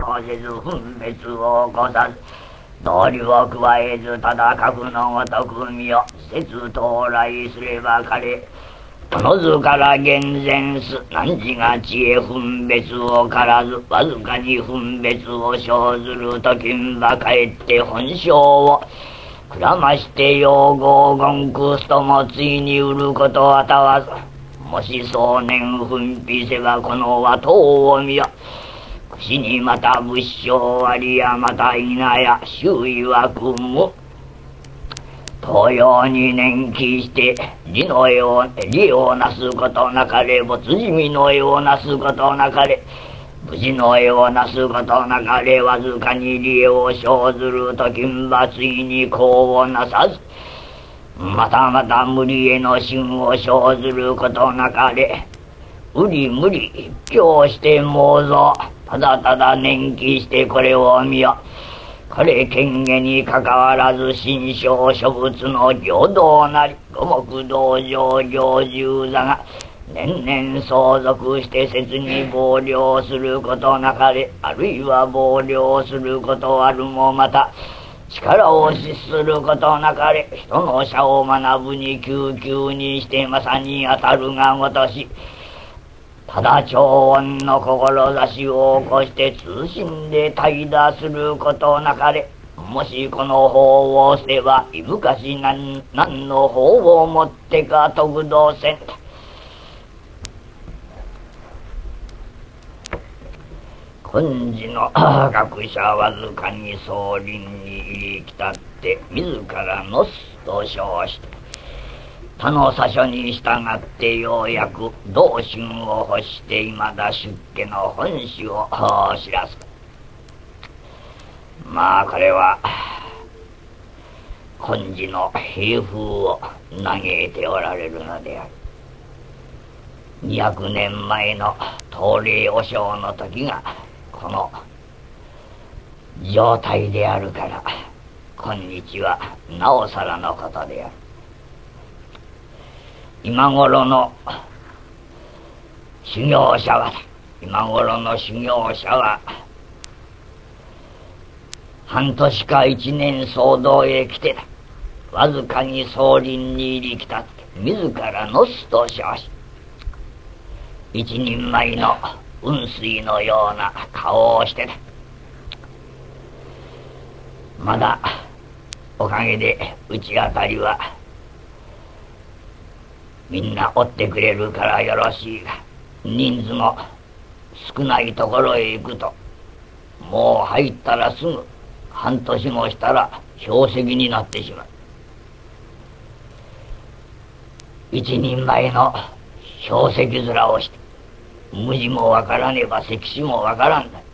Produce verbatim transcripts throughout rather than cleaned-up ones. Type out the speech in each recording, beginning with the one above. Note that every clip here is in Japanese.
とせず分別を起こさず道理を加えずただ核のごとく身を節到来すれば彼おのずから厳然す汝が知恵分別をからずわずかに分別を生ずるときんばかえって本性をくらまして用語言くすともついに売ることはたわずもし少年奮筆せばこの和党を見よ口にまた仏性ありやまたいなや周囲は組む東洋に念起して理の絵を理をなすことなかれ没地味の絵をなすことなかれ無事の絵をなすことなかれわずかに理を生ずるときんばついに功をなさずまたまた無理への心を生ずることなかれ無理無理一挙して妄想ただただ念起してこれを見よこれ権下にかかわらず心象諸物の平等なり五目道場行重座が年々相続して切に謀領することなかれあるいは謀領することあるもまた力を失することなかれ人の社を学ぶに救急にしてまさに当たるがごとしただ長音の志を起こして通信で怠惰することなかれもしこの法をすればいぶかし何何の法をもってか得道せん今時の学者わずかに総林に入り浸って自らのすと称して他の左書に従ってようやく同心を欲していまだ出家の本旨を知らす。まあこれは今時の平風を嘆いておられるのである。にひゃくねんまえの東礼和尚の時がこの状態であるから今日はなおさらのことである。今頃の修行者は今頃の修行者は半年か一年騒動へ来てたわずかに総林に入り浸って自らのすと称し一人前の雲水のような顔をしてた。まだおかげでうちあたりはみんな追ってくれるからよろしいが人数の少ないところへ行くともう入ったらすぐ半年もしたら標石になってしまう。一人前の標石面をして無字もわからねば石紙もわからんだ。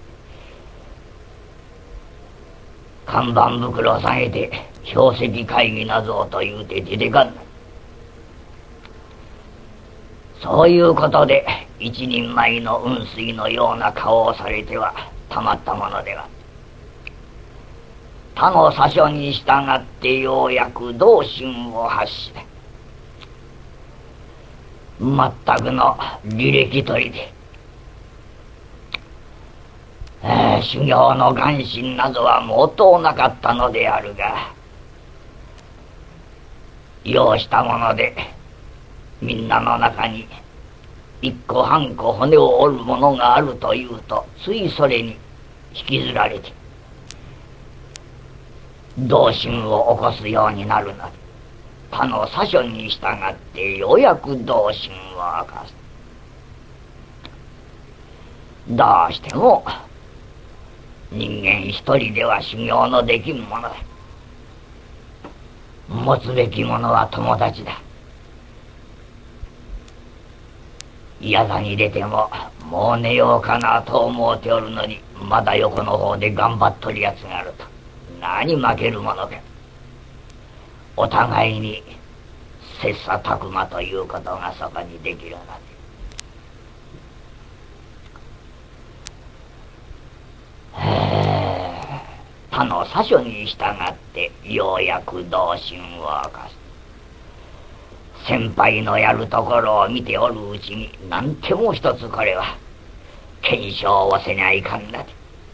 看板袋を下げて標石会議なぞと言うて出てかんだ。そういうことで一人前の雲水のような顔をされてはたまったものでは。他の左書に従ってようやく同心を発して全くの履歴取りで、えー、修行の願心などは毛頭なかったのであるが要したものでみんなの中に一個半個骨を折るものがあるというとついそれに引きずられて同心を起こすようになるので他の左書に従ってようやく同心を明かす。どうしても人間一人では修行のできんものだ。持つべきものは友達だ。嫌座に出てももう寝ようかなと思うておるのにまだ横の方で頑張っとるやつがあると何負けるものか。お互いに切磋琢磨ということがそこにできるので他の左書に従ってようやく同心を明かす。先輩のやるところを見ておるうちに何ても一つこれは検証をせにゃいかんなで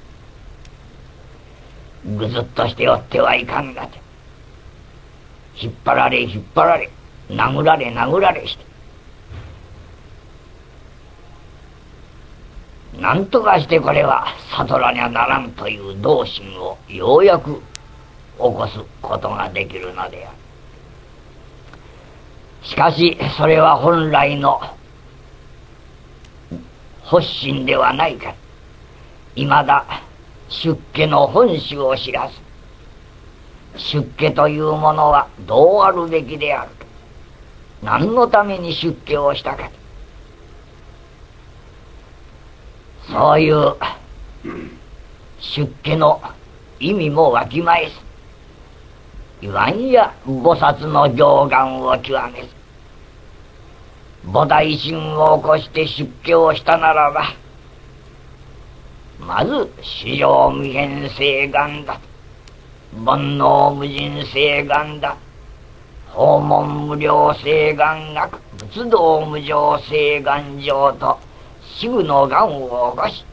ぐずっとしておってはいかんがて、引っ張られ引っ張られ殴られ殴られして、なんとかしてこれは悟らにゃならんという道心をようやく起こすことができるのである。しかしそれは本来の発心ではないから、いまだ出家の本旨を知らず、出家というものはどうあるべきであると、何のために出家をしたか、そういう出家の意味もわきまえず、言わんや菩薩の行願を極めず、菩提心を起こして出家をしたならば、まず至上無変誓願だ、煩悩無尽誓願だ、訪問無量誓願学、仏道無常誓願上と死具の願を起こし、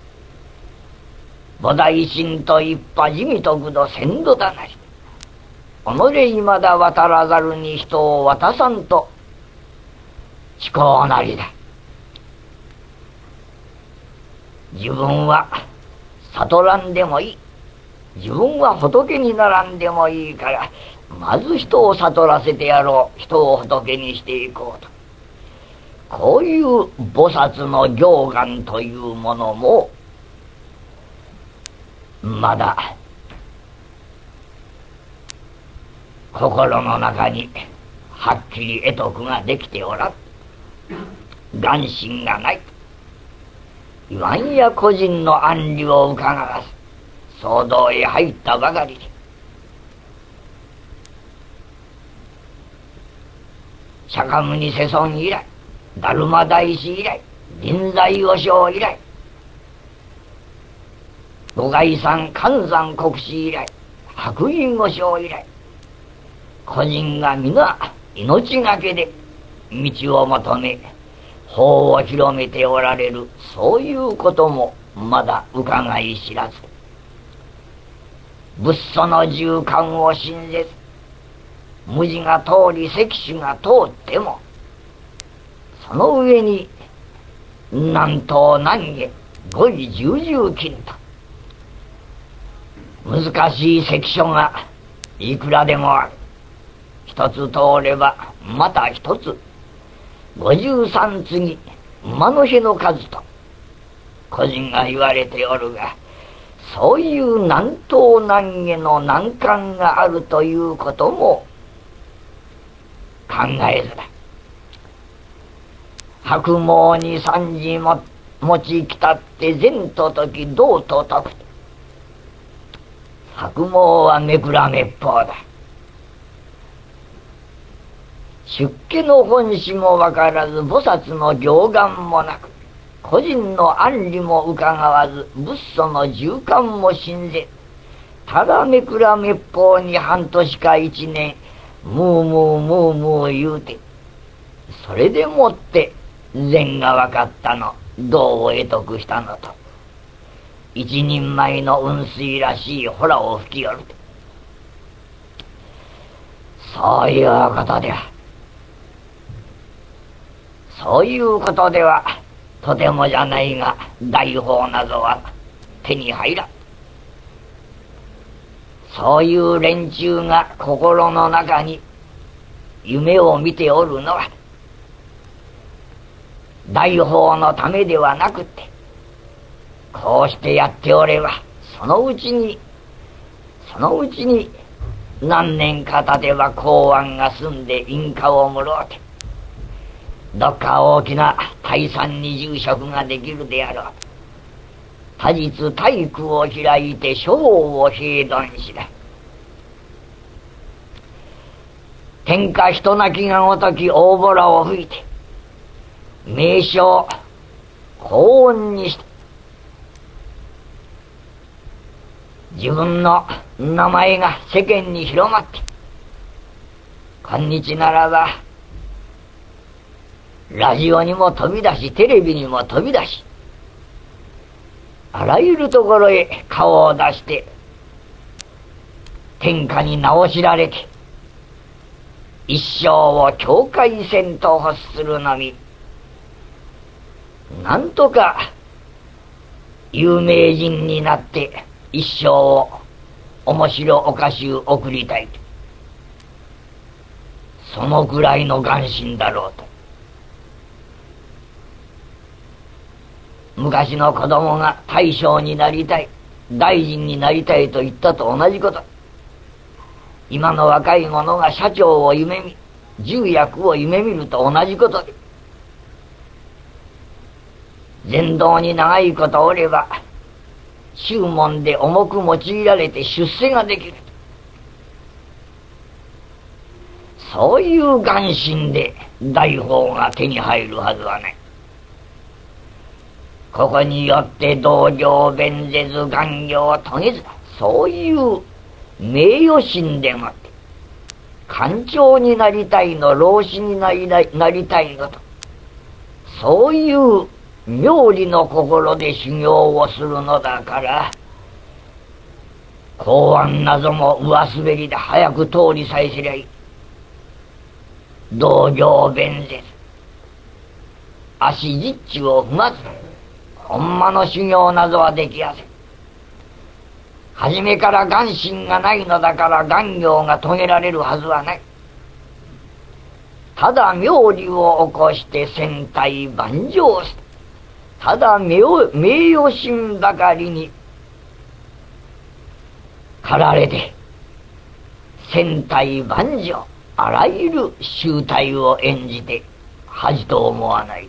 菩提心と一派地味徳度鮮度だなり、己いまだ渡らざるに人を渡さんと誓うなりだ。自分は悟らんでもいい、自分は仏にならんでもいいから、まず人を悟らせてやろう、人を仏にしていこうと、こういう菩薩の行願というものもまだ心の中にはっきり得得ができておらん、願心がない、言わんや個人の安理をうかがわず騒動へ入ったばかりで、釈迦牟尼世尊以来、達磨大師以来、臨済和尚以来、五海山関山国師以来、白隠和尚以来、個人が皆命がけで道を求め法を広めておられる、そういうこともまだ伺い知らず、仏祖の十観を信ぜず、無字が通り石種が通っても、その上に南東南下五位十十金と難しい関所がいくらでもある。一つ通ればまた一つ五十三次馬の日の数と個人が言われておるが、そういう南東南下の難関があるということも考えずだ。白毛に三時も持ちきたって善と解き道と解く。白毛はめくらめっぽうだ。出家の本旨もわからず、菩薩の行願もなく、個人の安理もうかがわず、仏祖の十観も信ぜ、ただめくらめっぽうに半年か一年ムームームームー言うて、それでもって善が分かったの、道を得得したのと、一人前の雲水らしいほらを吹き寄ると、そういうことではそういうことではとてもじゃないが、大法などは手に入らん。そういう連中が心の中に夢を見ておるのは、大法のためではなくって、こうしてやっておれば、そのうちにそのうちに何年か経てば公安が済んで因果をもろうて、どっか大きな大山に住職ができるであろう。多日体育を開いて書を平頓しだ。天下人なきがごとき大ボラを吹いて、名称高音にして、自分の名前が世間に広まって、今日ならばラジオにも飛び出し、テレビにも飛び出し、あらゆるところへ顔を出して天下に名を知られて一生を境界線と欲するのみ、なんとか有名人になって一生を面白おかしゅう送りたいと、そのぐらいの願心だろうと。昔の子供が大将になりたい、大臣になりたいと言ったと同じこと。今の若い者が社長を夢見、重役を夢見ると同じことで、禅道に長いことおれば宗門で重く用いられて出世ができる、そういう願心で大法が手に入るはずはない。ここによって道行弁舌願行遂げず、そういう名誉心でもって官長になりたいの、老子になりなりたいのと、そういう妙理の心で修行をするのだから、公安なども上滑りで早く通りさえすりゃいい。道行弁舌足実地を踏まず、ほんまの修行などはできやせん。初めから願心がないのだから願行が遂げられるはずはない。ただ妙理を起こして千体万丈す、ただ名誉心ばかりに駆られて千体万丈、あらゆる醜態を演じて恥と思わない。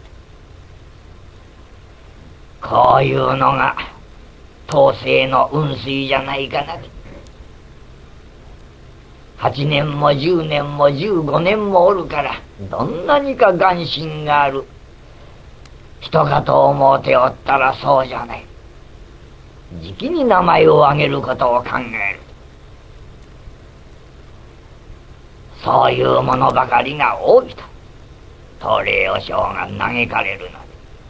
こういうのが統制の運水じゃないかな。八年も十年も十五年もおるから、どんなにか願心がある人かと思うておったらそうじゃない。じきに名前を挙げることを考える。そういうものばかりが多いと東霊和尚が嘆かれるので、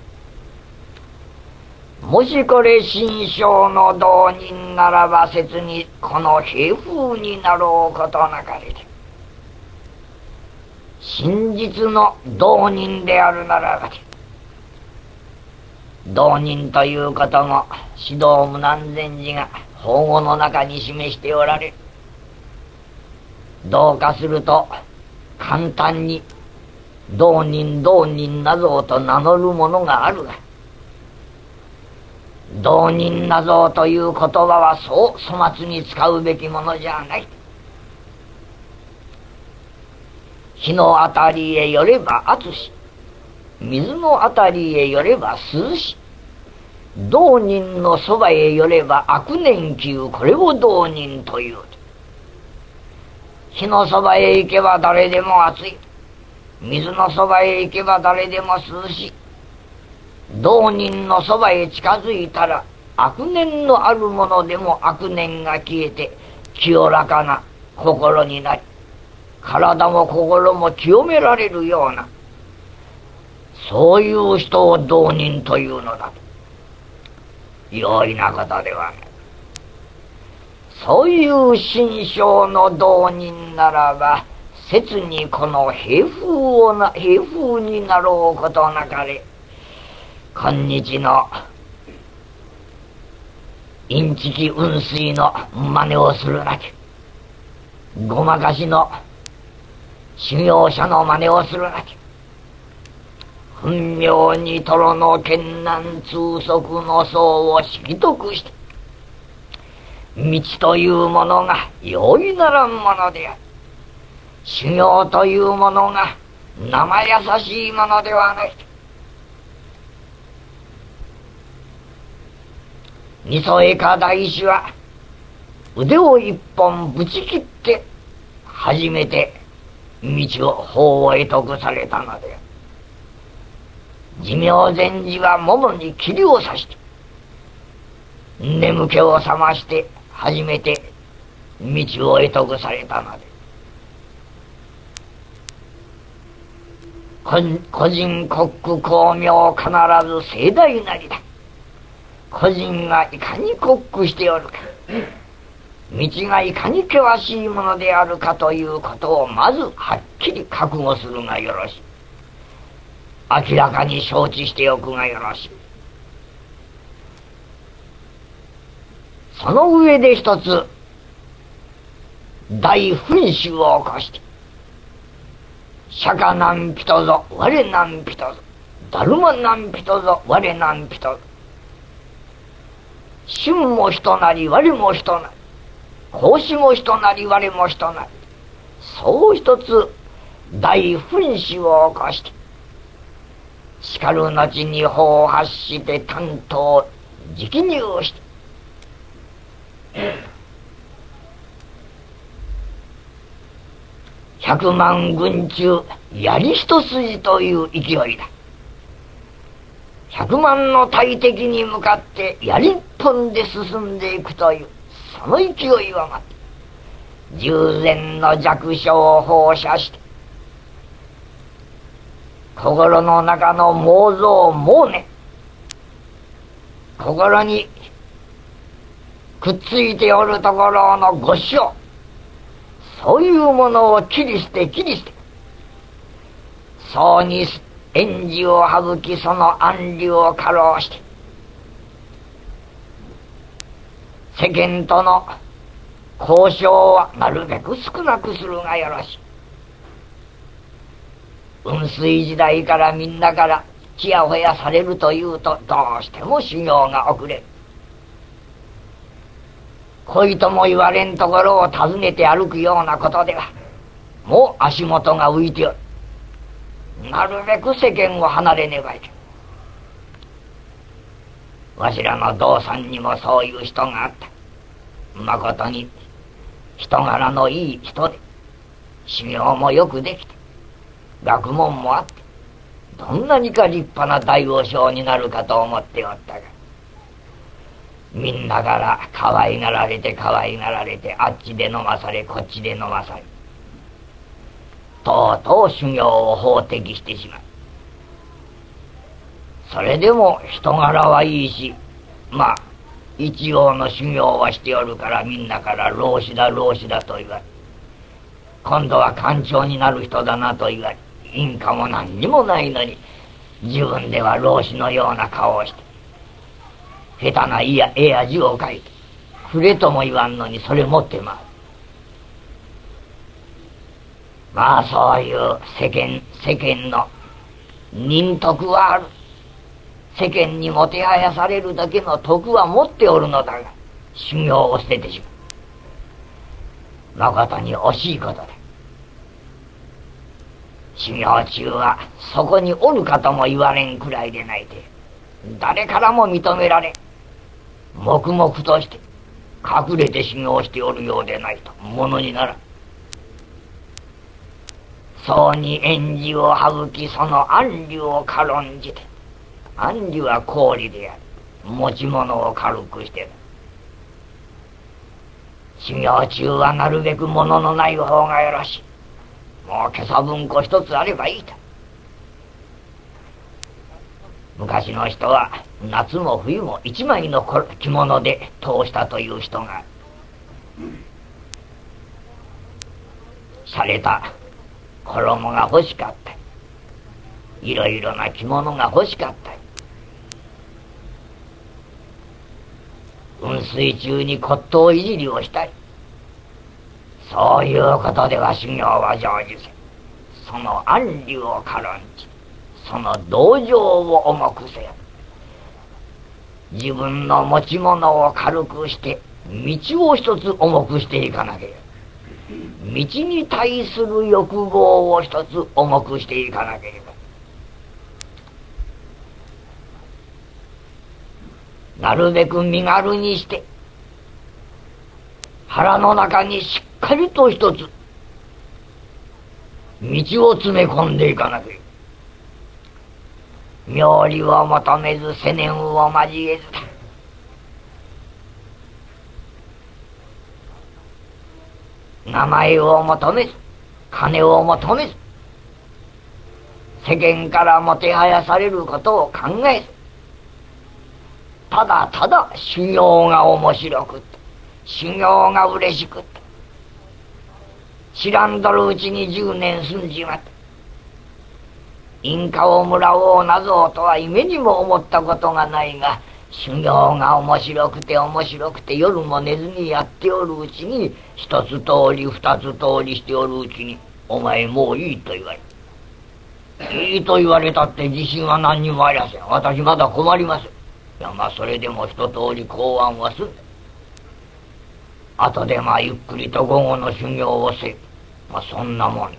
もしこれ心性の道人ならば切にこの平風になろうことなかれで、真実の道人であるならばで、道人ということも指導無難禅師が法語の中に示しておられる。どうかすると簡単に道人道人なぞと名乗るものがあるが、道人なぞという言葉はそう粗末に使うべきものじゃない。日のあたりへよれば暑し、水のあたりへよれば涼し、道人のそばへよれば悪年休、これを道人という。火のそばへ行けば誰でも暑い、水のそばへ行けば誰でも涼しい。道人のそばへ近づいたら悪念のあるものでも悪念が消えて清らかな心になり、体も心も清められるような、そういう人を道人というのだと。容易なことではない。そういう心性の道人ならば切にこの平風をな平風になろうことなかれ、今日のインチキ運水の真似をするなき、ごまかしの修行者の真似をするなき、分明に泥の剣難通則の相を識得して道というものが容易ならんものである。修行というものが生優しいものではない。二曽江家大師は腕を一本ぶち切って初めて道を法を得得されたのである。持明禅師は桃に霧を刺して眠気を覚まして初めて道を得得されたので、個人国苦光明必ず盛大なりだ。個人がいかに国苦しておるか、 道がいかに険しいものであるかということをまずはっきり覚悟するがよろしい。明らかに承知しておくがよろしい。その上で一つ大噴酒を起こして、釈迦なんぴとぞ我なんぴとぞ、だるまなんぴとぞ我なんぴとぞ、春も人なり我も人なり、孔子も人なり我も人なり、そう一つ大噴酒を起こして、しかる後に法を発して担当直入して、百万軍中槍一筋という勢いだ。百万の大敵に向かって槍一本で進んでいくというその勢いはまた従前の弱小を放射して、心の中の妄想妄念、心にくっついておるところのご性、そういうものを切り捨て切り捨て、そうに縁事を省き、その安理を過労して、世間との交渉はなるべく少なくするがよろしい。雲水時代からみんなからちやほやされるというと、どうしても修行が遅れる。恋とも言われんところを訪ねて歩くようなことではもう足元が浮いておる。なるべく世間を離れねばいけん。わしらの道さんにもそういう人があった。まことに人柄のいい人で、修行もよくできて、学問もあって、どんなにか立派な大王将になるかと思っておったが、みんなから可愛がられて可愛がられて、あっちで飲まされこっちで飲まされ、とうとう修行を放棄してしまう。それでも人柄はいいし、まあ一応の修行はしておるから、みんなから老子だ老子だと言われ、今度は官庁になる人だなと言われ、因果も何にもないのに自分では老子のような顔をして、下手な絵や絵や字を描いて、触れとも言わんのにそれ持ってまう。まあそういう世間世間の人徳はある。世間にもてはやされるだけの徳は持っておるのだが、修行を捨ててしまう。誠に惜しいことだ。修行中はそこにおるかとも言われんくらいでないて、誰からも認められ、黙々として隠れて修行しておるようでないとものにならん。そうに縁事を省き、その安理を軽んじて、安理は氷である。持ち物を軽くしてる。修行中はなるべく物のない方がよろしい。もう今朝文庫一つあればいいと。昔の人は夏も冬も一枚の着物で通したという人が、洒落た衣が欲しかった、いろいろな着物が欲しかった、雲水中に骨董いじりをしたり、そういうことでは修行は成就せ。その安理を軽んじ、その道場を重くせよ。自分の持ち物を軽くして道を一つ重くしていかなければ、道に対する欲望を一つ重くしていかなければ、なるべく身軽にして腹の中にしっかりと一つ道を詰め込んでいかなければ、妙理を求めず世念を交えずだ。名前を求めず、金を求めず、世間からもてはやされることを考えず、ただただ修行が面白くって、 修行が嬉しくって、知らんどるうちにじゅうねん過んじまった。インカをもらおうなぞとは夢にも思ったことがないが、修行が面白くて面白くて夜も寝ずにやっておるうちに、一つ通り二つ通りしておるうちに、お前もういいと言われいいと言われたって自信は何にもありません。私まだ困ります。いやまあそれでも一通り考案はする。後でまあゆっくりと午後の修行をせ、まあそんなもんだ。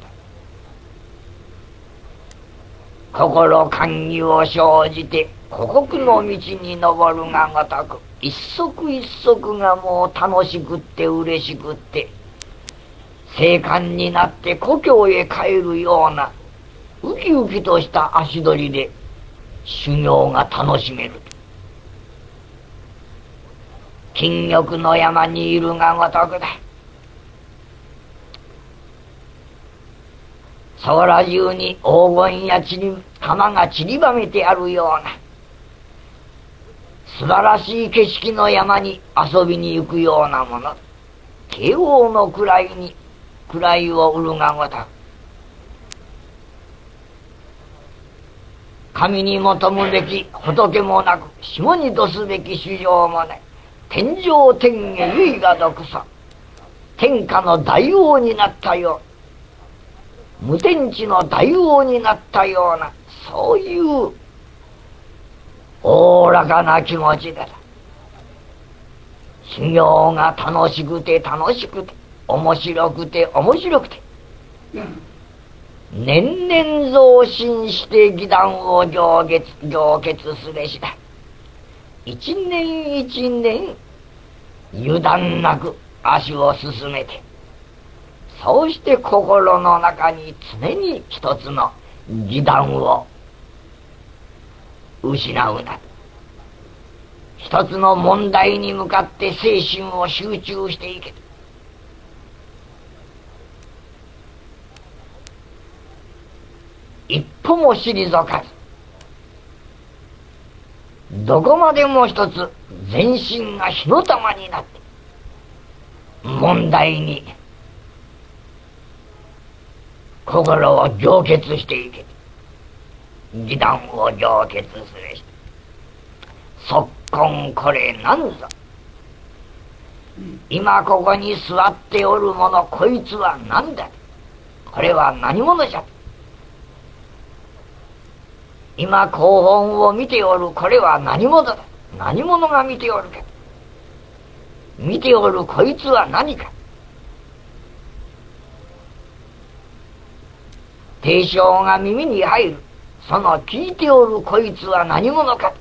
心寛義を生じて孤国の道に登るがごとく、一足一足がもう楽しくって嬉しくって、静観になって故郷へ帰るようなウキウキとした足取りで修行が楽しめる。金玉の山にいるがごとくだ。そこら中に黄金やちり玉が散りばめてあるような素晴らしい景色の山に遊びに行くようなもの。慶応の位に位を売るがごとく、神に求むべき仏もなく、下に度すべき主情もない。天上天下唯我独尊、天下の大王になったよう、無天地の大王になったような、そういうおおらかな気持ちだ。修行が楽しくて楽しくて面白くて面白くて、年々増進して義談を上決上決すべしだ。一年一年油断なく足を進めて、そうして心の中に常に一つの義談を失うな。一つの問題に向かって精神を集中していけ。一歩も退かず、どこまでも一つ全身が火の玉になって問題に心を凝結していけ。義談を凝結するし、即今これなんぞ、今ここに座っておる者、こいつは何だ、これは何者じゃ。今広本を見ておるこれは何者だ、何者が見ておるか、見ておるこいつは何か。提唱が耳に入る、その聞いておるこいつは何者か。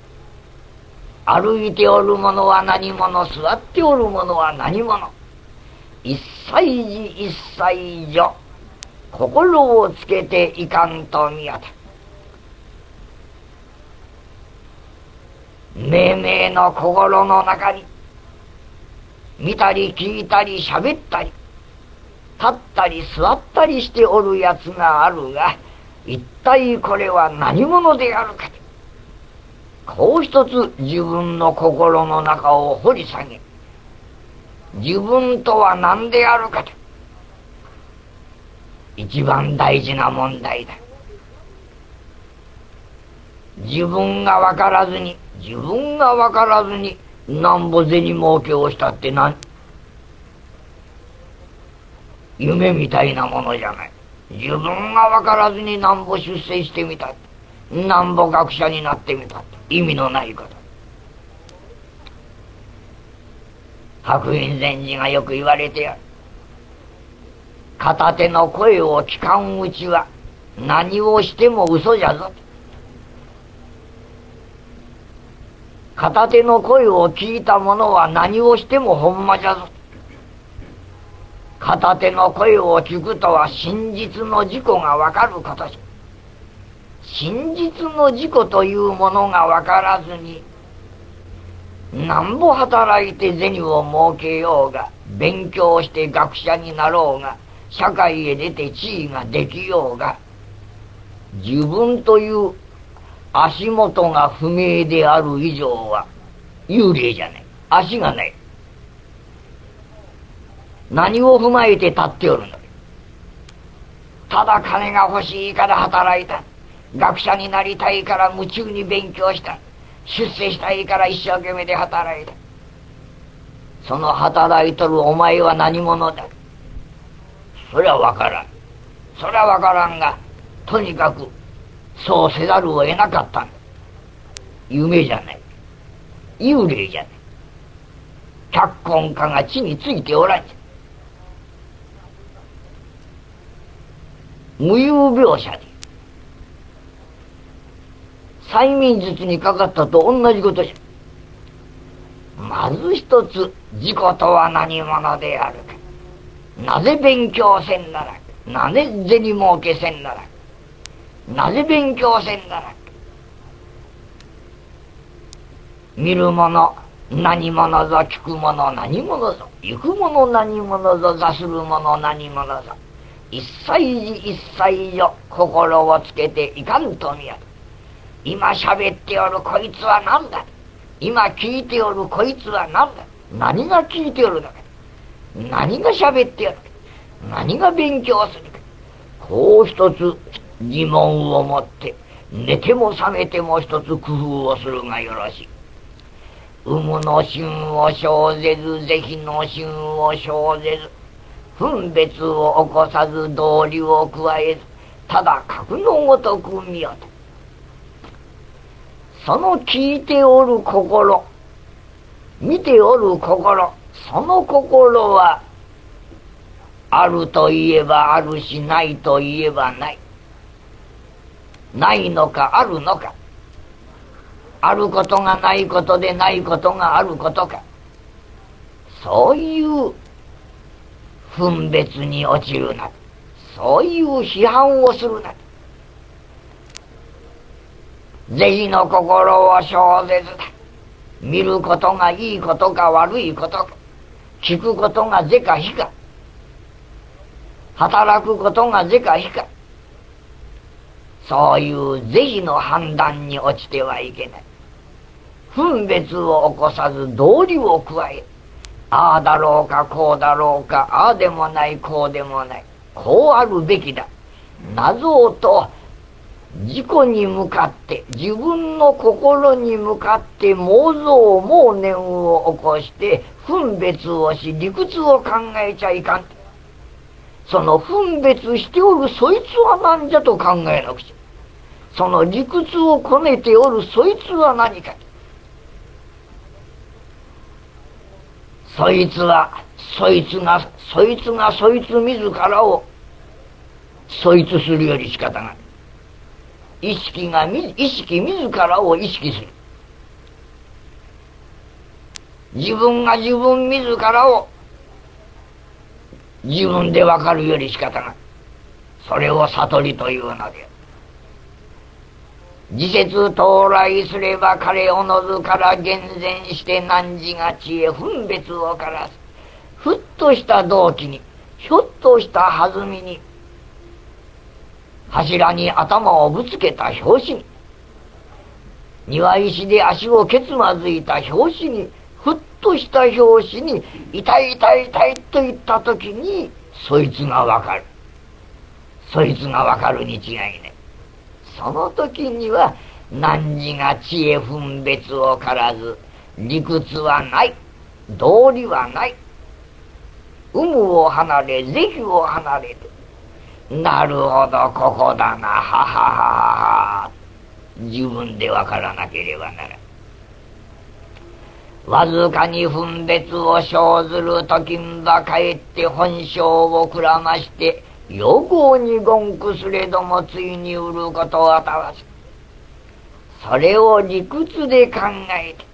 歩いておる者は何者、座っておる者は何者。一歳児一歳女、心をつけていかんと見当た。命名の心の中に見たり聞いたり喋ったり立ったり座ったりしておるやつがあるが、一体これは何者であるか。こう一つ自分の心の中を掘り下げ、自分とは何であるかと、一番大事な問題だ。自分が分からずに自分が分からずになんぼ銭儲けをしたってなん夢みたいなものじゃない。自分が分からずになんぼ出世してみたって、なんぼ学者になってみたって意味のないこと。白隠禅師がよく言われてやる。片手の声を聞かんうちは何をしても嘘じゃぞ。片手の声を聞いた者は何をしてもほんまじゃぞ。片手の声を聞くとは真実の自己がわかることじゃ。真実の自己というものがわからずになんぼ働いて銭を儲けようが、勉強して学者になろうが、社会へ出て地位ができようが、自分という足元が不明である以上は幽霊じゃない。足がない。 何を踏まえて立っておるの？ただ金が欲しいから働いた。学者になりたいから夢中に勉強した。出世したいから一生懸命で働いた。その働いとるお前は何者だ？そりゃわからん。そりゃわからんが、とにかくそうせざるを得なかったんだ。夢じゃない。幽霊じゃない。脚本家が地についておらんじゃ。無有描写で催眠術にかかったと同じことじゃ。まず一つ、自己とは何者であるか。なぜ勉強せんならん。なぜ銭儲けせんならん。なぜ勉強せんならん。見るもの何者ぞ、聞くもの何者ぞ、行くもの何者ぞ、座するもの何者ぞ。一歳児一歳女、心をつけていかんと見や。今喋っておるこいつは何だ。今聞いておるこいつは何だ。何が聞いておるのか。何が喋っておるか。何が勉強するか。こう一つ疑問を持って寝ても覚めても一つ工夫をするがよろしい。有無の旬を生ぜず、是非の旬を生ぜず、分別を起こさず、道理を加えず、ただ格のごとく見よと。その聞いておる心、見ておる心、その心はあるといえばあるし、ないといえばない。ないのかあるのか。あることがないことで、ないことがあることか。そういう分別に落ちるな。そういう批判をするな。是非の心を生ぜずだ。見ることがいいことか悪いことか。聞くことが是か非か。働くことが是か非か。そういう是非の判断に落ちてはいけない。分別を起こさず道理を加え、ああだろうかこうだろうか、ああでもないこうでもない、こうあるべきだ。謎と自己に向かって、自分の心に向かって妄想妄念を起こして分別をし、理屈を考えちゃいかん。その分別しておるそいつは何じゃと考えなくちゃ。その理屈をこねておるそいつは何か。そいつはそいつがそいつがそいつ自らをそいつするより仕方がない。意識が意識自らを意識する。自分が自分自らを自分でわかるより仕方がない。それを悟りというのである。時節到来すれば彼おのずから厳然して汝が知恵分別をからす。ふっとした動機に、ひょっとした弾みに、柱に頭をぶつけた拍子に、庭石で足をけつまずいた拍子に、ふっとした拍子に、痛い痛い痛いと言ったときに、そいつがわかる。そいつがわかるに違いない。その時には汝が知恵分別をからず、理屈はない、道理はない、有無を離れ是非を離れる。なるほどここだな、ははははは。自分でわからなければならん。わずかに分別を生ずる時んばかえって本性をくらまして予号に言句すれどもついに売ることをあたわす。それを理屈で考えて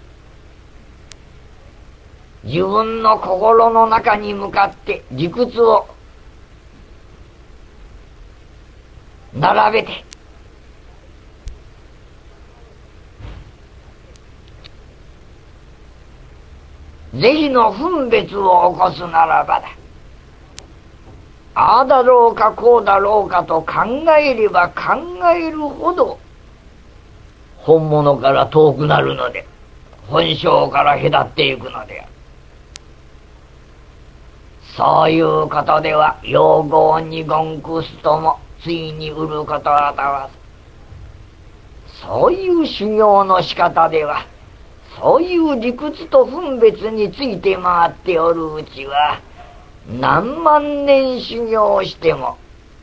自分の心の中に向かって理屈を並べて是非の分別を起こすならばだ。ああだろうかこうだろうかと考えれば考えるほど本物から遠くなるので、本性から隔っていくのである。 そういうことでは用語にごんくすともついに売ることはたわず。そういう修行の仕方ではそういう理屈と分別について回っておるうちは何万年修行しても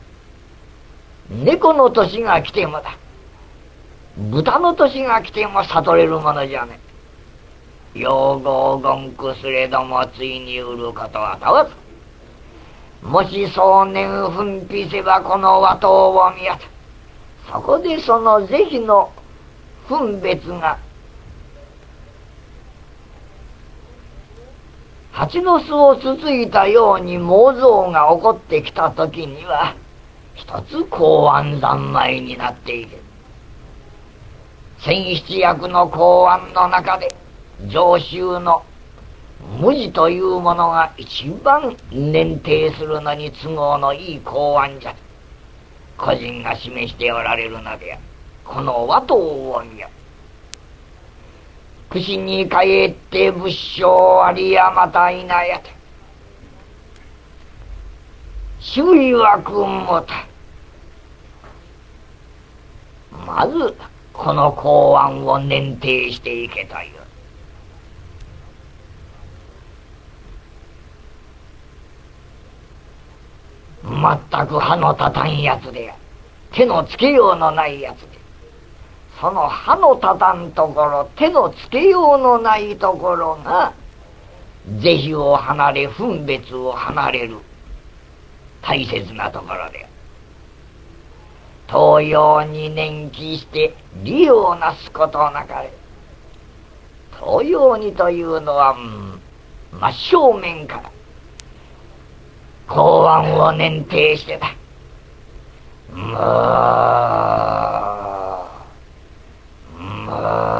猫の年が来てもだ、豚の年が来ても悟れるものじゃね。用語をごんくすれどもついに売ることはたわず。もしそう年奮起せばこの和刀を見やた。そこでその是非の分別が蜂の巣をつついたように妄想が起こってきた時には一つ公安三昧になっている。千七役の公安の中で常習の無事というものが一番念定するのに都合のいい公安じゃ個人が示しておられるのである。この和刀を見よ。櫛に帰って仏性ありやまたいなやと周囲枠もた。まずこの公安を念定していけという。全く歯の立たんやつで手のつけようのないやつで、その歯の立たんところ手のつけようのないところが是非を離れ分別を離れる大切なところで、東洋に念起して利をなすことなかれ。東洋にというのは、うん、真正面から公安を念定してだ。むーむ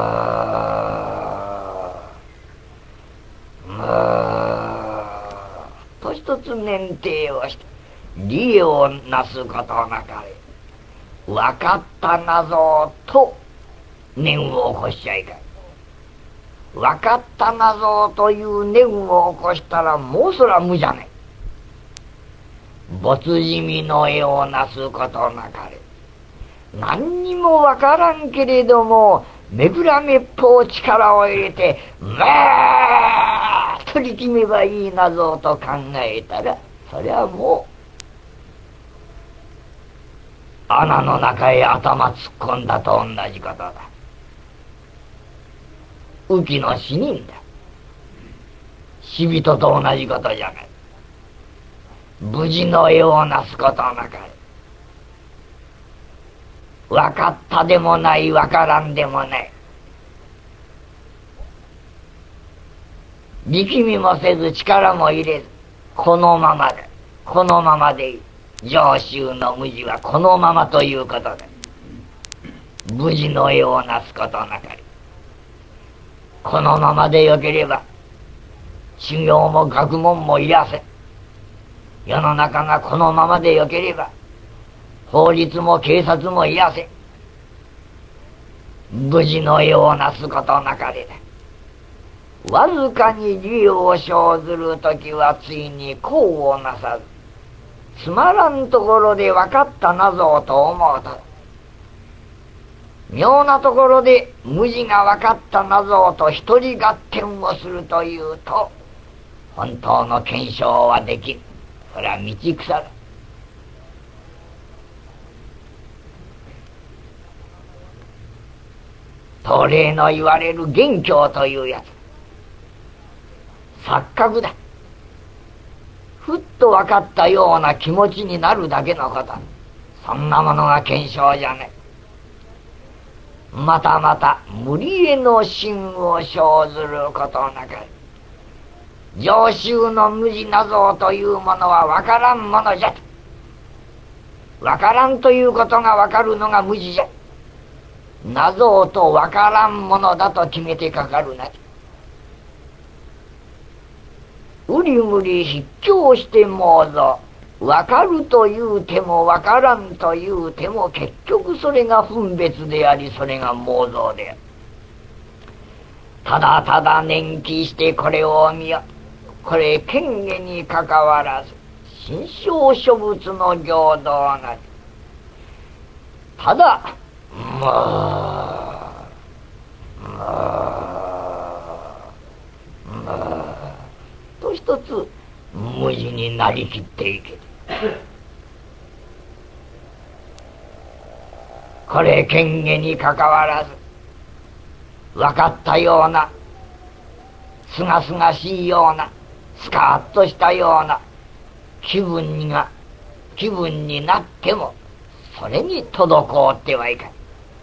ーむーと一つ念定をして利をなすことなかれ。分かったなぞと念を起こしちゃいかん。分かったなぞという念を起こしたらもうそら無じゃねえ。没地味の絵をなすことなかれ。何にもわからんけれどもめぐらめっぽう力を入れてまあ取り決めばいいなぞと考えたら、それはもう穴の中へ頭突っ込んだと同じことだ。浮きの死人だ。死人と同じことじゃない。無事の絵をなすことなかれ。分かったでもない分からんでもない、力みもせず力も入れずこのままでこのままでいい。常習の無事はこのままということで無事の絵をなすことなかれ。このままでよければ修行も学問もいらせん。世の中がこのままでよければ法律も警察もいらせん。無事の絵をなすことなかれだ。わずかに利を生ずるときはついに功をなさず、つまらんところで分かったなぞと思うと、妙なところで無事が分かったなぞと一人合点をするというと本当の検証はできる。それは道草だ。東霊の言われる元凶というやつ、錯覚だ。ふっと分かったような気持ちになるだけのこと、そんなものが検証じゃねえ。またまた無理への心を生ずることなかれ。常習の無事なぞというものは分からんものじゃ。分からんということが分かるのが無事じゃ。なぞと分からんものだと決めてかかるな。うりむり筆境して妄想。分かるという手も分からんという手も結局それが分別であり、それが妄想である。ただただ念起してこれを見よ。 これ権下にかかわらず心象諸物の平等なり。ただまあまあまあと一つ無事になりきっていける。これ権下にかかわらず分かったようなすがすがしいようなスカッとしたような気分にが気分になってもそれに滞ってはいかん。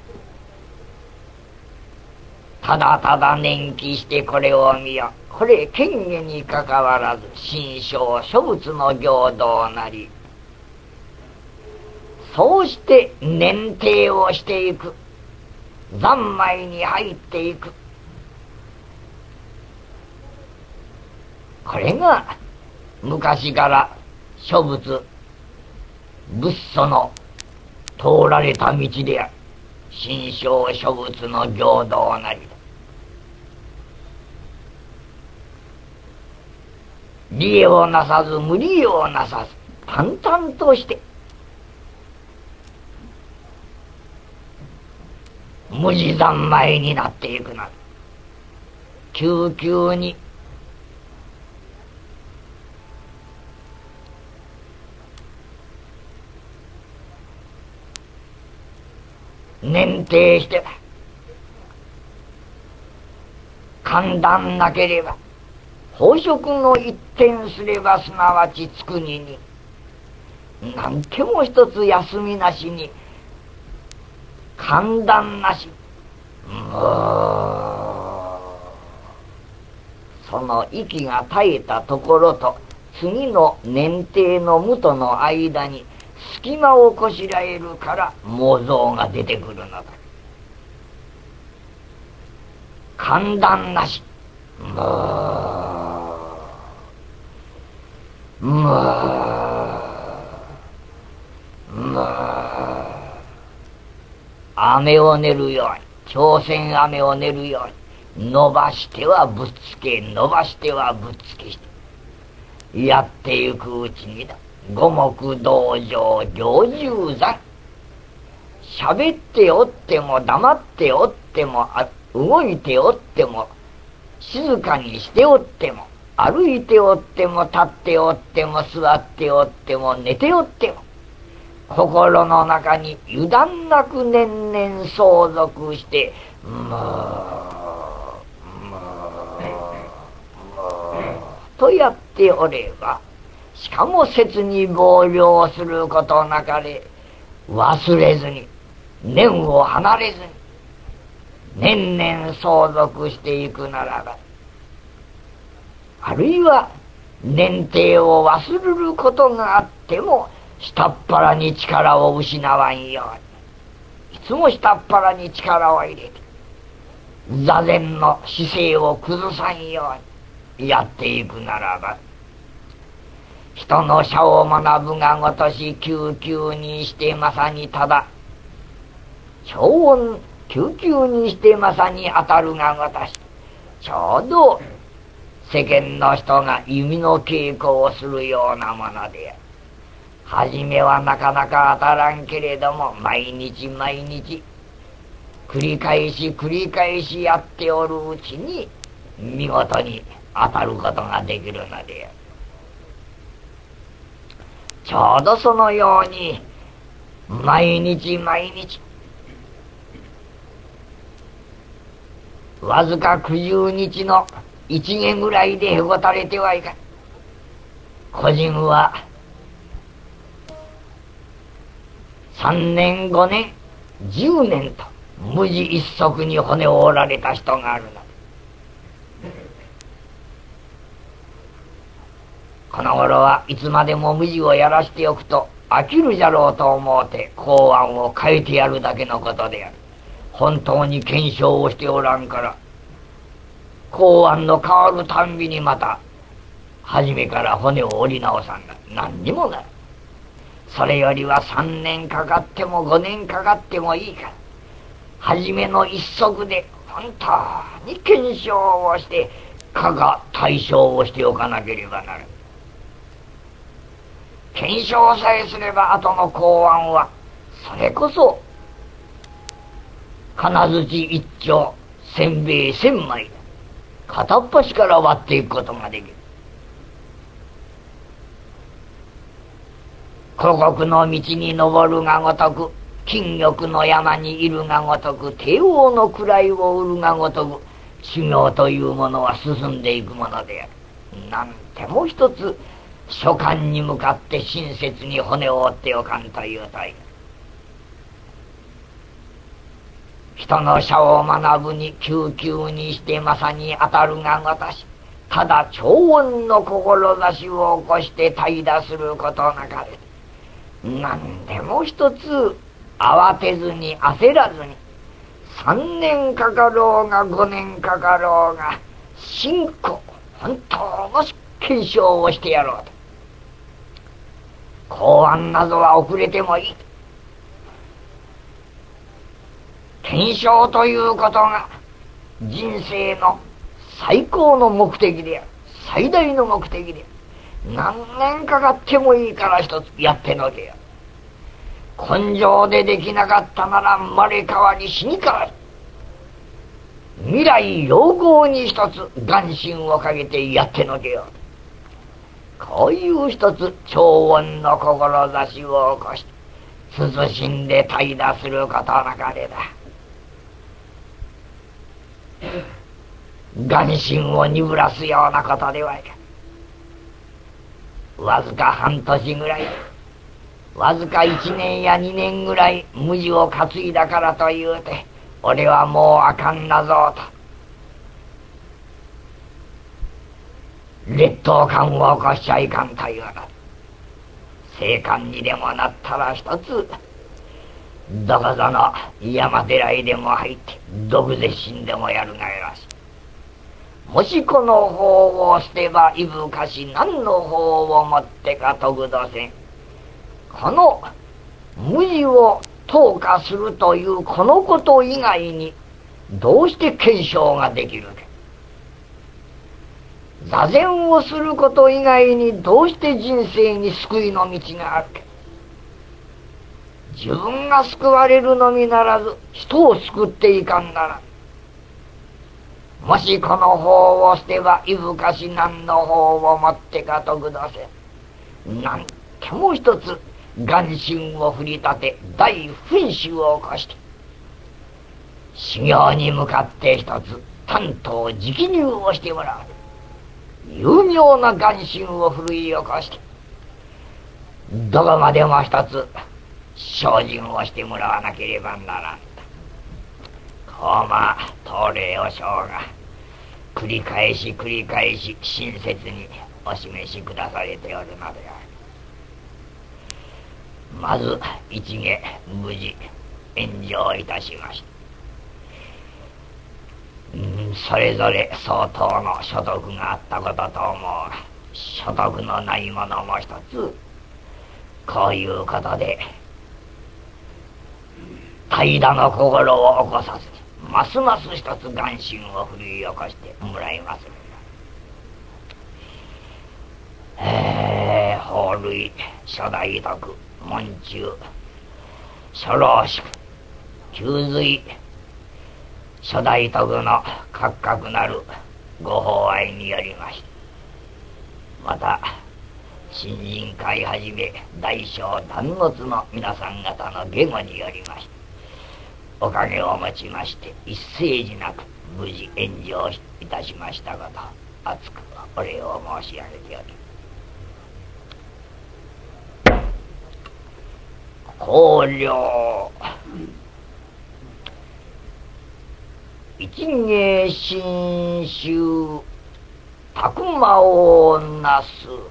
ただただ念記してこれを見よ。これ権下にかかわらず心象諸物の平等なり。そうして念定をしていく。三昧に入っていく。これが昔から諸物仏祖の通られた道である。心象諸物の平等なりだ。利益をなさず無利益をなさず淡々として無事三昧になっていくな。急々に念定して寒暖なければ飽食の一転すればすなわちつくにになんても一つ休みなしに寒暖なしもうその息が絶えたところと次の念定の無との間に隙間をこしらえるから妄想が出てくるのだ。寒暖なしもうもうもう雨を練るように朝鮮雨を練るように伸ばしてはぶっつけ伸ばしてはぶっつけしてやってゆくうちにだ。五目道場行十山。喋っておっても黙っておっても動いておっても静かにしておっても歩いておっても立っておっても座っておっても寝ておっても心の中に油断なく年々相続してもうもうもうとやっておればしかも切に暴了することなかれ忘れずに念を離れずに年々相続していくならばあるいは念定を忘れることがあっても下っ腹に力を失わんようにいつも下っ腹に力を入れて座禅の姿勢を崩さんようにやっていくならば人の社を学ぶがごとし救急にしてまさにただ超音救急にしてまさに当たるがごとしちょうど世間の人が弓の稽古をするようなものではじめはなかなか当たらんけれども毎日毎日繰り返し繰り返しやっておるうちに見事に当たることができるのである。ちょうどそのように毎日毎日わずか九十日の一元ぐらいでへごたれてはいかん。個人は三年五年十年と無事一足に骨を折られた人があるの。この頃はいつまでも無事をやらしておくと飽きるじゃろうと思うて公安を変えてやるだけのことである。本当に検証をしておらんから公安の変わるたんびにまた初めから骨を折り直さんが何にもない。それよりは三年かかっても五年かかってもいいから初めの一足で本当に検証をしてかが対象をしておかなければならない。検証さえすれば後の公安はそれこそ金槌一丁せんべい千枚片っ端から割っていくことができる。古国の道に登るがごとく、金玉の山にいるがごとく、帝王の位を売るがごとく、修行というものは進んでいくものである。なんても一つ書簡に向かって親切に骨を折っておかんというといい。人の書を学ぶに救急にしてまさに当たるがごとし、ただ長音の志を起こして怠惰することなかれ。何でも一つ慌てずに焦らずに、三年かかろうが五年かかろうが真古本当の検証をしてやろうと。公安などは遅れてもいい。検証ということが人生の最高の目的である。最大の目的である。何年かかってもいいから一つやってのけよ。根性でできなかったなら生まれ変わり死に変わり、未来陽光に一つ願心をかけてやってのけよう。こういう一つ長音の志を起こして慎んで怠惰することなかれだ。願心を鈍らすようなことではいかん。わずか半年ぐらい、わずか一年や二年ぐらい無事を担いだからというて、俺はもうあかんなぞと劣等感を起こしちゃいかんというの。聖官にでもなったら一つどこぞの山寺へでも入って毒で死んでもやるがよろしい。もしこの法を捨てばいぶかし、何の法をもってか得度せん。この無事を投下するというこのこと以外にどうして検証ができるか。座禅をすること以外にどうして人生に救いの道があるか。自分が救われるのみならず人を救っていかんなら、もしこの法を捨てばいぶかし、何の法をもってか得度せん。なんても一つ願心を振り立て大噴死を起こして修行に向かって一つ担当直入をしてもらう。有妙な願心を奮い起こしてどこまでも一つ精進をしてもらわなければならんと、こうまあ当礼和尚が繰り返し繰り返し親切にお示しくだされておるのである。まず一下無事炎上いたしました。うん、それぞれ相当の所得があったことと思うが、所得のないものも一つこういうことで怠惰の心を起こさずに、ますます一つ願心を奮い起こしてもらいまする。えー、法類初代徳門中初老宿給水初代徳の格々なるご法愛によりまして、また新人会はじめ大小断物の皆さん方の下語によりまして、おかげをもちまして一斉時なく無事炎上いたしましたこと、厚くお礼を申し上げており、公領一芸新宗たくまをなす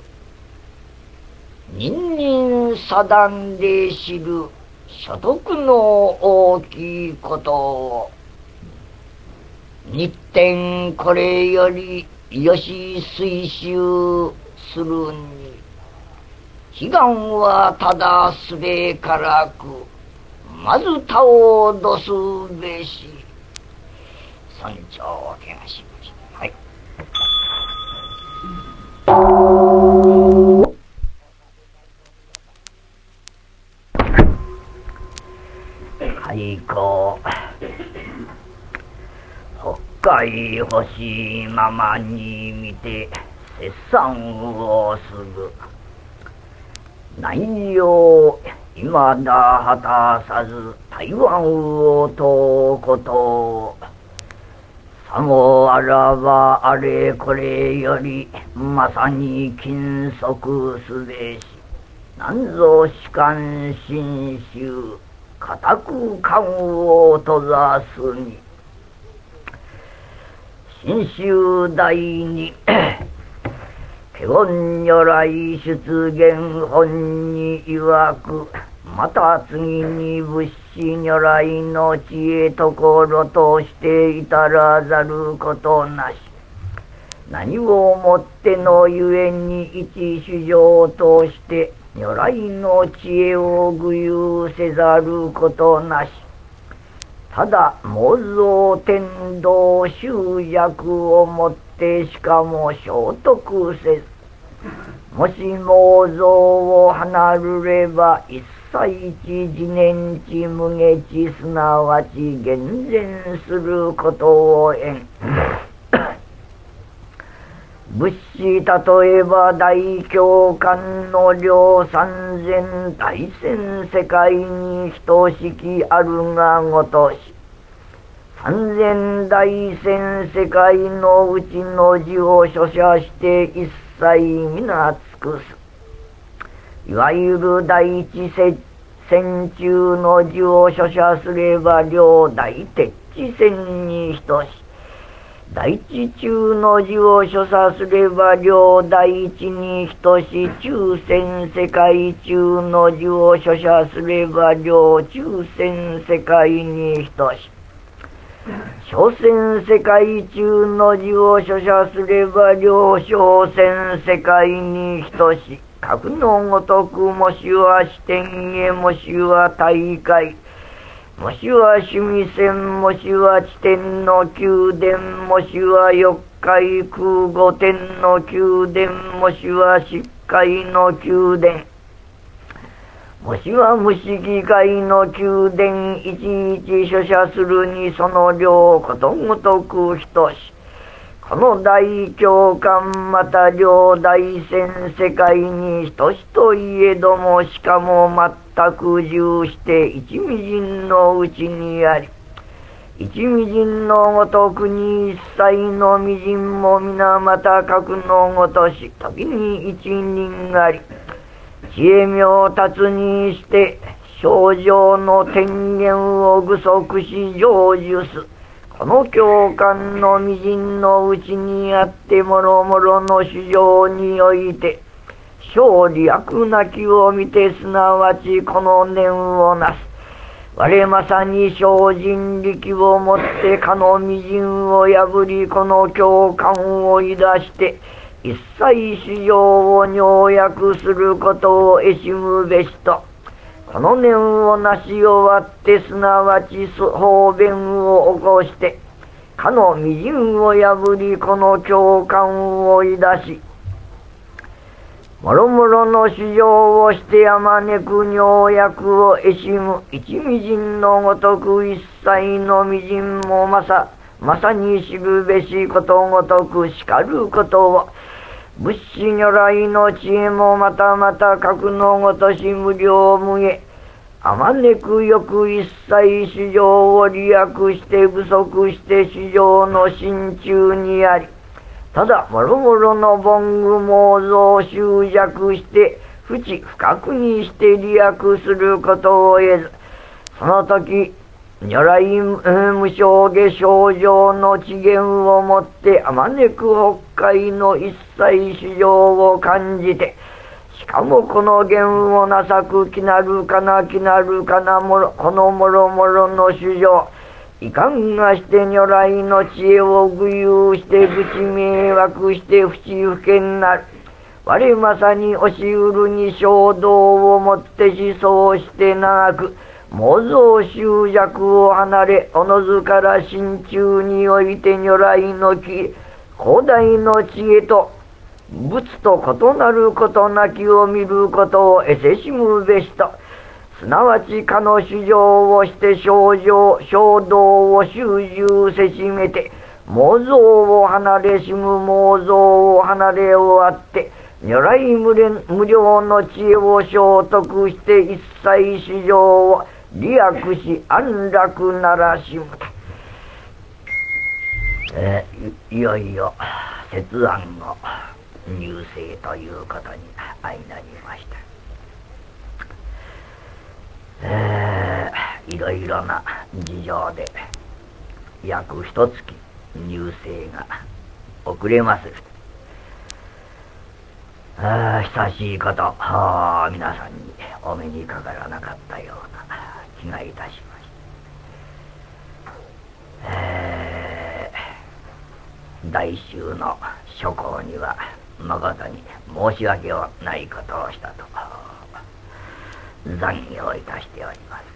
人人定んで知る所得の大きいことを、日天これよりよし推修するに、悲願はただすべからくまず他をどすべし。尊重をけがしました。はい。 深い欲しいままに見て折算をする。内容いまだ果たさず台湾を問うことさもあらばあれこれよりまさに禁足すべし。なんぞ士官信州固く官を閉ざすに。信州第二華厳如来出現本に曰く、また次に仏師如来の知恵ところとして至らざることなし。何をもってのゆえに一主情として如来の知恵を具有せざることなし。ただ妄想天道執着をもってしかも聖徳せず、もし妄想を離るれば一切一自念地無下地すなわち厳然することをえん。仏師例えば大教官の両三千大千世界に等しきあるがごとし、三千大千世界のうちの字を書写して一切皆尽くす。いわゆる第一千中の字を書写すれば両大鉄地千に等し、第一中の字を所作すれば両第一に等し、中千世界中の字を所写すれば両中千世界に等し、小千世界中の字を所写すれば両小千世界に等し、格のごとくもしは視点へもしは大会、もしは趣味線、もしは地点の宮殿、もしは四海空五天の宮殿、もしは四海の宮殿、もしは無思議界の宮殿、いちいち書写するにその両ことごとく等し、この大教官また両大千世界に等しといえども、しかも全く重して一微塵のうちにあり、一微塵のごとくに一切の微塵も皆また格のごとし、時に一人あり、知恵妙達にして正常の天元を具足し成就す。この教官の微塵のうちにあってもろもろの主情において勝利悪なきを見て、すなわちこの念をなす。我まさに精進力をもってかの微塵を破り、この教官をいだして一切主情を要約することを得しむべしと、この念をなし終わって、すなわち方便を起こして、かの微塵を破り、この教官をいだし、もろもろの主情をしてあまねく要約を得しむ。一微塵のごとく一切の微塵もまさ、まさに知るべしことごとく叱ることを、仏師如来の知恵もまたまた格のごとし無量無下、あまねくよく一切主情を利益して不足して主情の心中にあり、ただもろもろの凡具妄想執着して不知不覚にして利益することを得ず、その時如来無生下症状の知見をもってあまねく北海の一切主情を感じて、しかもこの言をなさくきなるかなきなるかなもろ、このもろもろの主情いかんがして如来の知恵を具有して愚痴迷惑して不知不見なる。我まさに押しうるに衝動をもって思想して長く妄想執着を離れ、おのずから心中において如来の広大の知恵と仏と異なることなきを見ることを得せしむべしと、すなわちかの主情をして衝動衝動を修習せしめて妄想を離れしむ妄想を離れ終わって如来無量の知恵を聖徳して一切史上を利益し安楽ならしむと、えー、いよいよ節案の入世ということに相なりました。えー、いろいろな事情で約一月入世が遅れまする。あ久しいことあ皆さんにお目にかからなかったような気がいたしました。えー、大衆の諸行には誠に申し訳をないことをしたと懺悔をいたしております。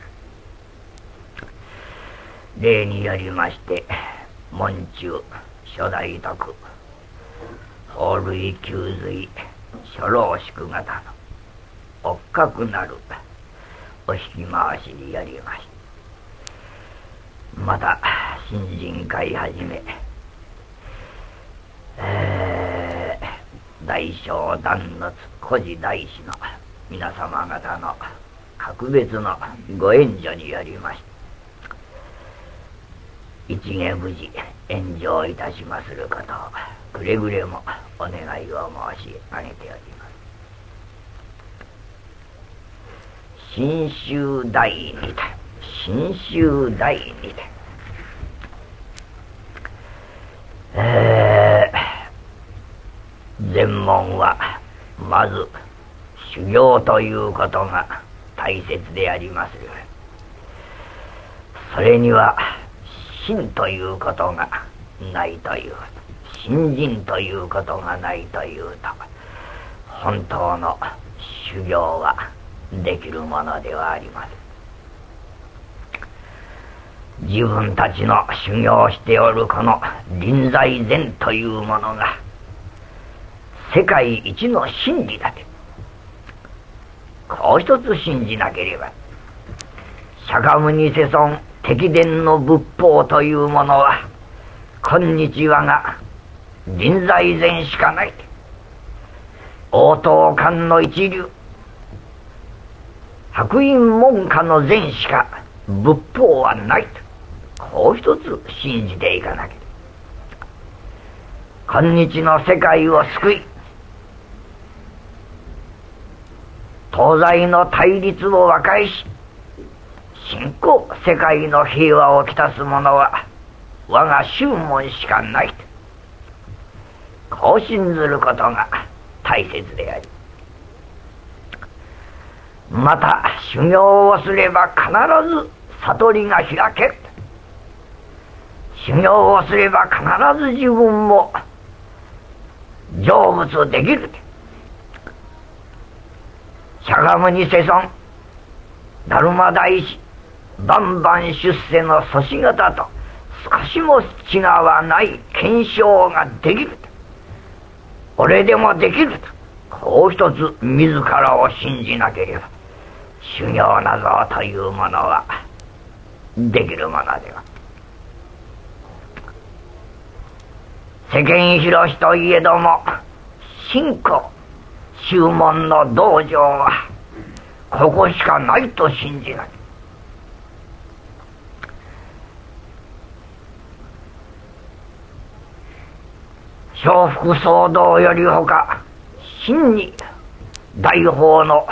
例によりまして門中初代徳法類九髄初老宿型のおっかくなるお引き回しによりまして、また新人会はじめ、えー、大小断抜孤児大師の皆様方の格別のご援助によりまして、一芸無事炎上いたしますることをくれぐれもお願いを申し上げております。信州第二代信州第二代えー、全門はまず修行ということが大切でありまする。それには信ということがないということ、信心ということがないというと、本当の修行はできるものではありません。自分たちの修行しておるこの臨済禅というものが世界一の真理だと、こう一つ信じなければ釈迦牟尼世尊敵伝の仏法というものは今日はが臨済禅しかない。応答観の一流白隠門下の禅しか仏法はないと、こう一つ信じていかなきゃ。今日の世界を救い東西の対立を和解し真空世界の平和をきたす者は我が宗門しかないと、こう信ずることが大切であり、また修行をすれば必ず悟りが開ける。修行をすれば必ず自分も成仏できる。釈迦牟尼世尊達磨大師万々出世の祖師方と少しも違わない検証ができる。俺でもできると、こう一つ自らを信じなければ修行なぞというものはできるものでは。世間広しといえども信仰宗門の道場はここしかないと信じない。笑福騒動よりほか真に大法の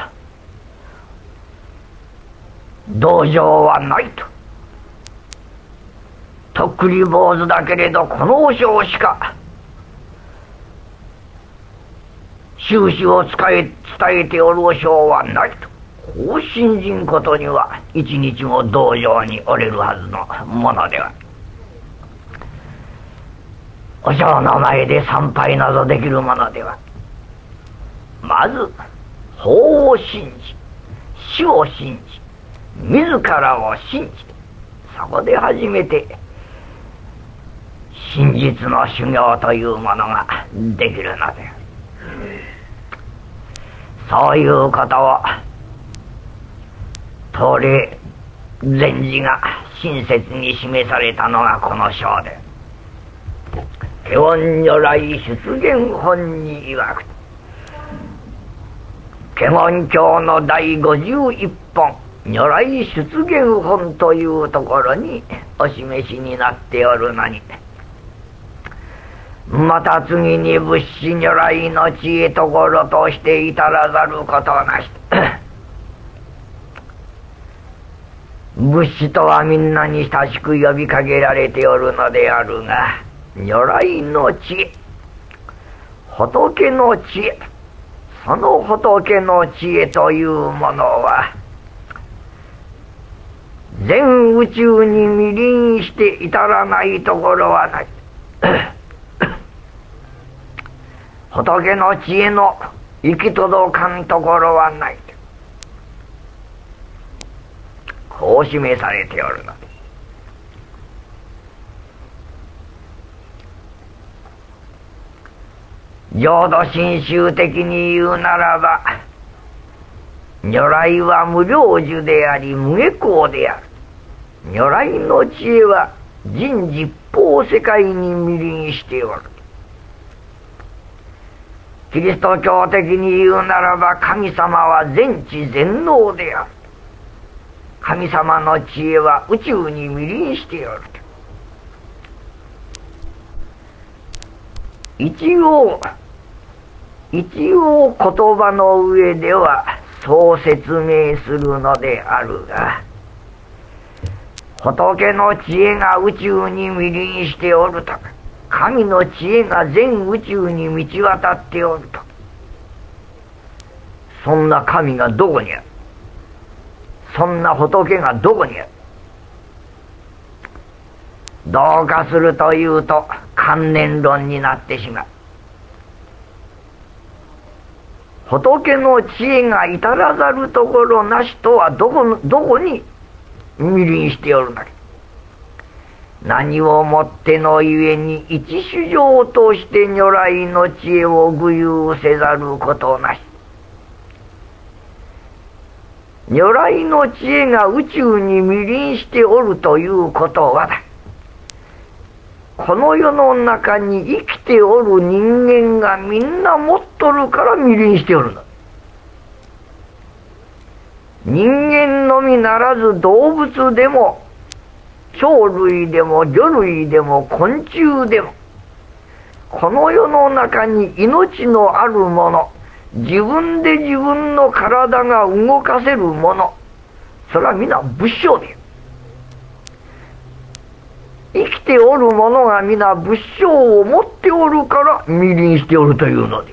道場はないと。とっくり坊主だけれどこの和尚しか宗旨を伝え伝えておる和尚はないと、こう信じんことには一日も道場におれるはずのものでは。和尚の前で参拝などできるものでは。まず法を信じ死を信じ自らを信じ、そこで初めて真実の修行というものができるので、そういうことを東霊禅師が親切に示されたのがこの章で、 華厳如来出現本に曰く、華厳経の第ごじゅういっぽん如来出現本というところにお示しになっておるのに、また次に仏師如来の知恵ところとして至らざることなし。仏師とはみんなに親しく呼びかけられておるのであるが、如来の知恵、仏の知恵、その仏の知恵というものは全宇宙に未臨して至らないところはない。仏の知恵の行き届かんところはない。こう示されておるのです。浄土真宗的に言うならば、如来は無量寿であり無下校である。如来の知恵は人十方世界に未臨しておる。キリスト教的に言うならば、神様は全知全能である。神様の知恵は宇宙に未臨しておる。一応一応言葉の上ではそう説明するのであるが、仏の知恵が宇宙に未臨しておると、神の知恵が全宇宙に満ち渡っておると、そんな神がどこにある？そんな仏がどこにある？どうかするというと観念論になってしまう。仏の知恵が至らざるところなしとはどこのどこに未臨しておるのか。何をもってのゆえに一主情として如来の知恵を具有せざることなし。如来の知恵が宇宙に未臨しておるということはだ、この世の中に生きておる人間がみんな持っとるから未臨しておるの。人間のみならず動物でも鳥類でも魚類でも昆虫でも、この世の中に命のあるもの、自分で自分の体が動かせるもの、それは皆仏性で、生きておる者が皆仏性を持っておるから未臨しておるというので、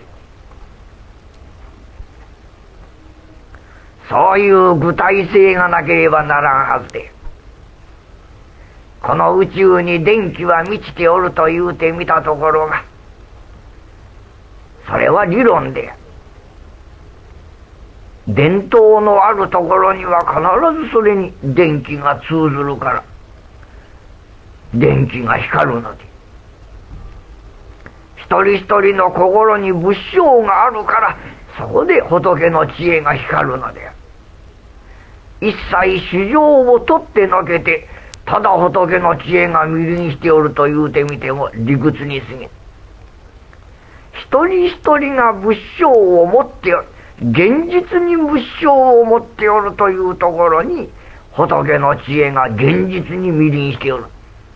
そういう具体性がなければならんはずで、この宇宙に電気は満ちておると言うてみたところが、それは理論で、伝統のあるところには必ずそれに電気が通ずるから電気が光るので、一人一人の心に仏性があるから、そこで仏の知恵が光るのである。一切主情を取ってのけて、ただ仏の知恵が未臨しておると言うてみても理屈に過ぎん。一人一人が仏性を持っておる、現実に仏性を持っておるというところに、仏の知恵が現実に未臨しておる。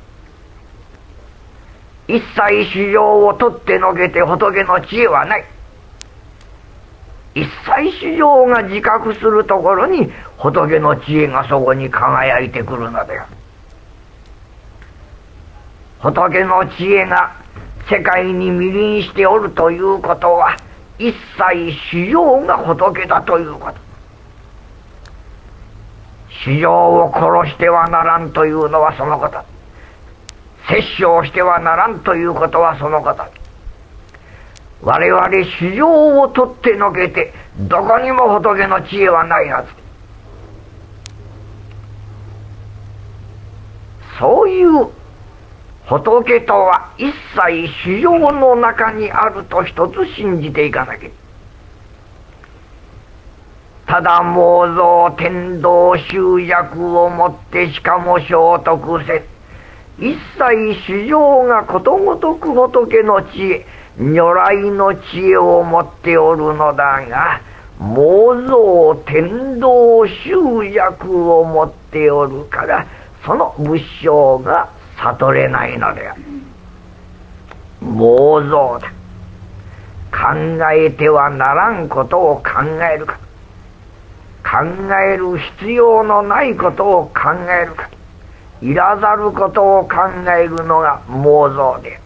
一切主情を取ってのけて仏の知恵はない。一切主情が自覚するところに仏の知恵がそこに輝いてくるのだよ。仏の知恵が世界に未臨しておるということは、一切主情が仏だということ。主情を殺してはならんというのはそのこと。殺生してはならんということはそのこと。我々主情を取ってのけて、どこにも仏の知恵はないはず。そういう仏とは一切主情の中にあると一つ信じていかなきゃ。ただ妄想天道執着をもってしかも聖徳せ、 一切主情がことごとく仏の知恵、如来の知恵を持っておるのだが、妄想天道執着を持っておるから、その仏性が悟れないのである。妄想だ。考えてはならんことを考えるか、考える必要のないことを考えるか、いらざることを考えるのが妄想である。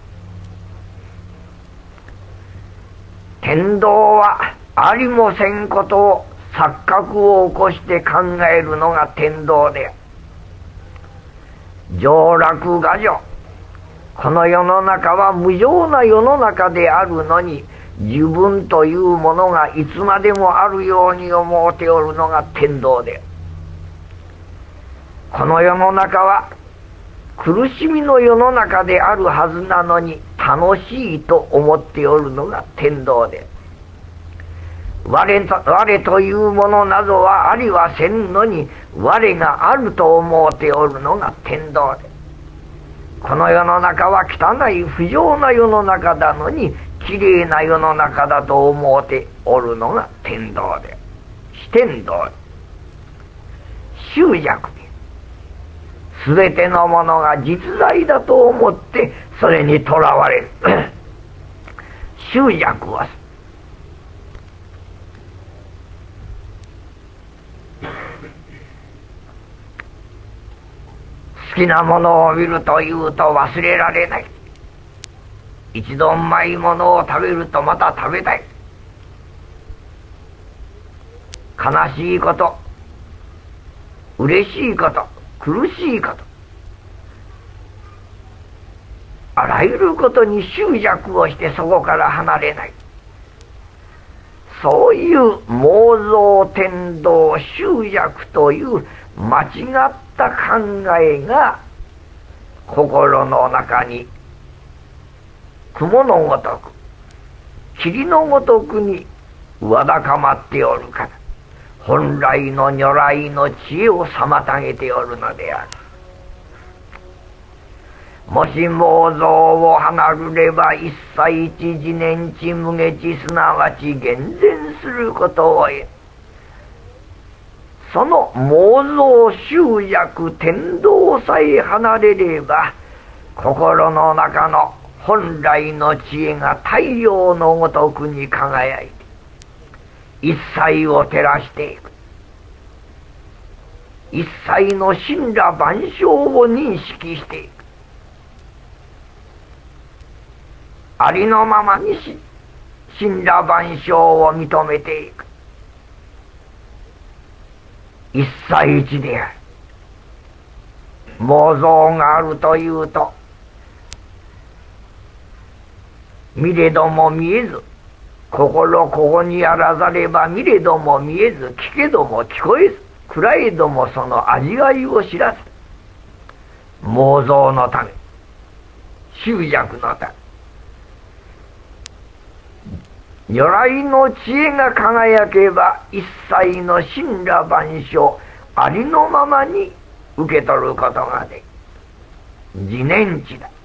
天道はありもせんことを錯覚を起こして考えるのが天道である。上楽画上、この世の中は無常な世の中であるのに、自分というものがいつまでもあるように思うておるのが天道である。この世の中は苦しみの世の中であるはずなのに、楽しいと思っておるのが天道である。我と、我というものなどはありはせんのに、我があると思うておるのが天道で、この世の中は汚い不浄な世の中だのに、きれいな世の中だと思うておるのが天道で、四天道で、執着で、すべてのものが実在だと思ってそれにとらわれる執着は好きなものを見るというと忘れられない。一度うまいものを食べるとまた食べたい。悲しいこと、嬉しいこと、苦しいこと、あらゆることに執着をしてそこから離れない。そういう妄想天道執着という間違った考えが心の中に雲のごとく霧のごとくにわだかまっておるから、本来の如来の知恵を妨げておるのである。もし妄想を離るれば一切一自念知無下知、すなわち厳然することを得、その妄想執着天道さえ離れれば、心の中の本来の知恵が太陽のごとくに輝いて一切を照らしていく。一切の神羅万象を認識していく。ありのままにし神羅万象を認めていく。一切一である。妄想があるというと、見れども見えず、心ここにあらざれば見れども見えず、聞けども聞こえず、食らえどもその味わいを知らず、妄想のため、執着のため、如来の知恵が輝けば一切の神羅万象ありのままに受け取ることができる。自念知だ。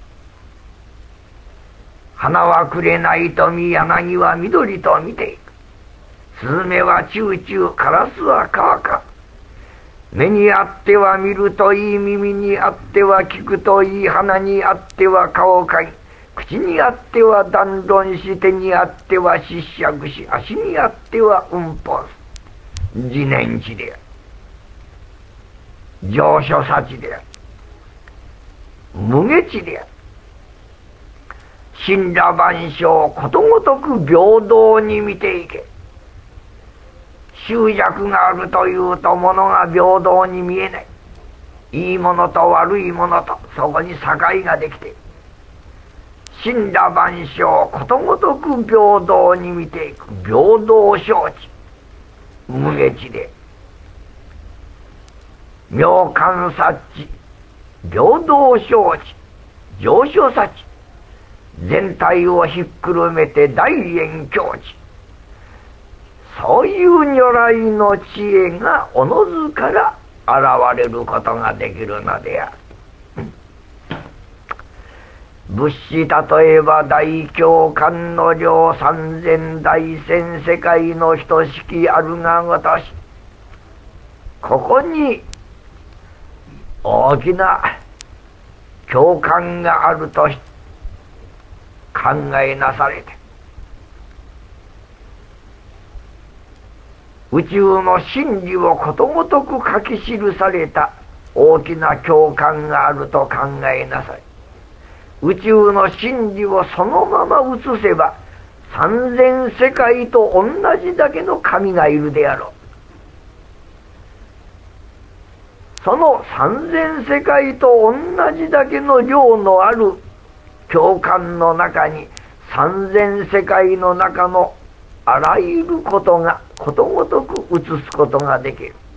花はくれないと見、柳は緑と見ていく。スズメはチュウチュウ、カラスはカーカー。目にあっては見るといい、耳にあっては聞くといい、鼻にあっては顔を嗅ぎ、口にあっては談論し、手にあっては失釈し、足にあっては運歩す。自念知である。上所察である。無下知である。神羅万象ことごとく平等に見ていけ。執着があるというとものが平等に見えない。いいものと悪いものとそこに境ができている。神羅万象ことごとく平等に見ていく平等承知無下知で、妙観察知平等承知上所察知、全体をひっくるめて大圓境地、そういう如来の知恵がおのずから現れることができるのである。 物資例えば大教官の領三千大千世界のひとしきあるがごとし、ここに大きな共感があると考えなされて、宇宙の真理をことごとく書き記された大きな共感があると考えなさい。宇宙の真理をそのまま映せば三千世界と同じだけの神がいるであろう。その三千世界と同じだけの量のある共感の中に、三千世界の中のあらゆることがことごとく映すことができる。